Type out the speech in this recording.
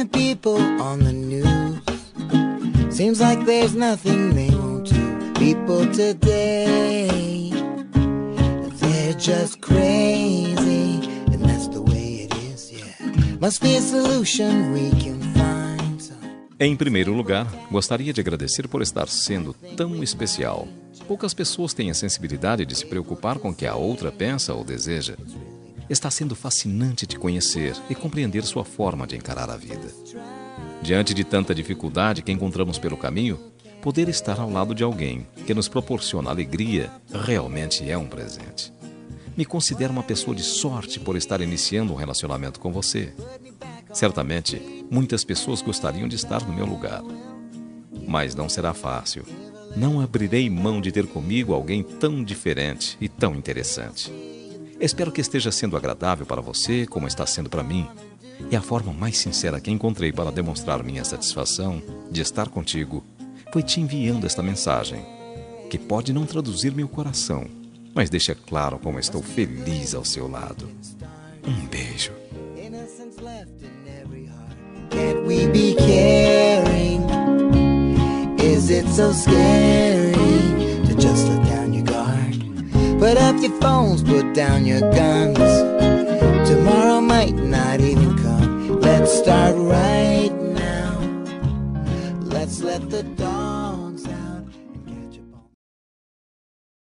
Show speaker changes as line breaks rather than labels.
the people on the news. Seems like there's nothing they won't do. People today, they're just crazy, and that's the way it is, yeah. Must be a solution we can find some.
Em primeiro lugar, gostaria de agradecer por estar sendo tão especial. Poucas pessoas têm a sensibilidade de se preocupar com o que a outra pensa ou deseja. Está sendo fascinante te conhecer e compreender sua forma de encarar a vida. Diante de tanta dificuldade que encontramos pelo caminho, poder estar ao lado de alguém que nos proporciona alegria realmente é um presente. Me considero uma pessoa de sorte por estar iniciando um relacionamento com você. Certamente, muitas pessoas gostariam de estar no meu lugar. Mas não será fácil. Não abrirei mão de ter comigo alguém tão diferente e tão interessante. Espero que esteja sendo agradável para você, como está sendo para mim. E a forma mais sincera que encontrei para demonstrar minha satisfação de estar contigo foi te enviando esta mensagem, que pode não traduzir meu coração, mas deixa claro como estou feliz ao seu lado. Um beijo.
Can't we be caring? Is it so scary to just let down your guard? Put up your phones, put down your guns.